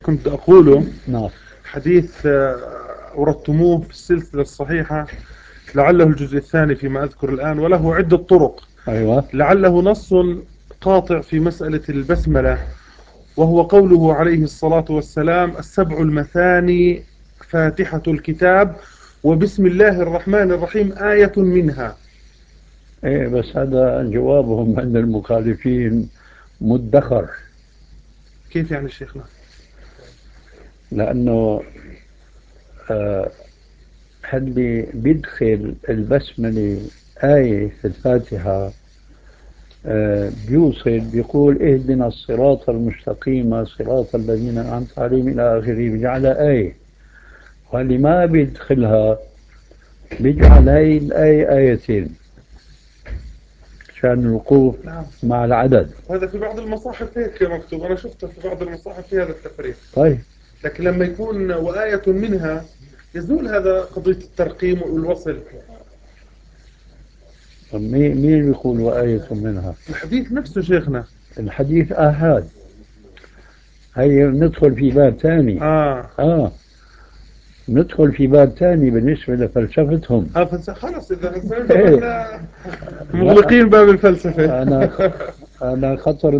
كنت أقوله نعم. حديث أوردتموه في السلسلة الصحيحة، لعله الجزء الثاني فيما أذكر الآن، وله عدة طرق، أيوة. لعله نص قاطع في مسألة البسملة، وهو قوله عليه الصلاة والسلام: السبع المثاني فاتحة الكتاب وبسم الله الرحمن الرحيم آية منها. إيه بس هذا جوابهم عند المخالفين مدخر. كيف يعني شيخنا؟ لأنه آه، اللي بيدخل البسملة آية في الفاتحة بيوصل بيقول اهدنا الصراط المستقيم صراط الذين أنعمت عليهم إلى آخره، بيجعل آية. واللي ما بيدخلها بيجعل هاي الآية آيتين عشان الوقوف نعم. مع العدد. وهذا في بعض المصاحف هيك مكتوب، أنا شفته في بعض المصاحف في هذا التفريق. طيب لكن لما يكون وآية منها يزول هذا قضية الترقيم والوصل. طب مين بيقول وآية منها؟ الحديث نفسه شيخنا. الحديث آحاد. هي ندخل في باب ثاني. آه. آه ندخل في باب ثاني بالنسبة لفلسفتهم. خلاص إذا هسه إيه. احنا لا مغلقين باب الفلسفة. أنا خطر